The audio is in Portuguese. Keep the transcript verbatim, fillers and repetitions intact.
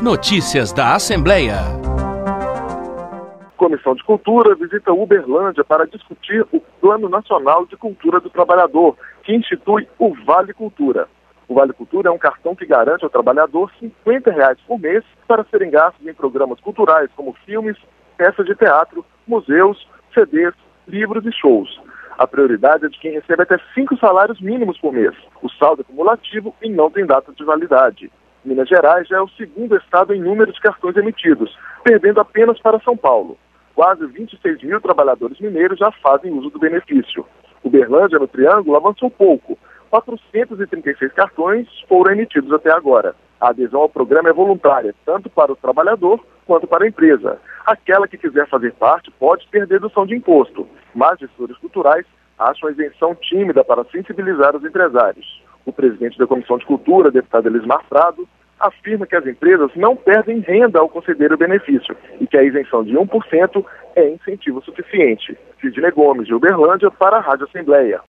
Notícias da Assembleia. Comissão de Cultura visita Uberlândia para discutir o Plano Nacional de Cultura do Trabalhador, que institui o Vale Cultura. O Vale Cultura é um cartão que garante ao trabalhador cinquenta reais por mês para serem gastos em programas culturais como filmes, peças de teatro, museus, C Ds, livros e shows. A prioridade é de quem recebe até cinco salários mínimos por mês. O saldo é cumulativo e não tem data de validade. Minas Gerais já é o segundo estado em número de cartões emitidos, perdendo apenas para São Paulo. Quase vinte e seis mil trabalhadores mineiros já fazem uso do benefício. Uberlândia, no Triângulo, avançou pouco. quatrocentos e trinta e seis cartões foram emitidos até agora. A adesão ao programa é voluntária, tanto para o trabalhador quanto para a empresa. Aquela que quiser fazer parte pode ter dedução de imposto, mas gestores culturais acham a isenção tímida para sensibilizar os empresários. O presidente da Comissão de Cultura, deputado Elismar Prado, afirma que as empresas não perdem renda ao conceder o benefício e que a isenção de um por cento é incentivo suficiente. Sidney Gomes, de Uberlândia, para a Rádio Assembleia.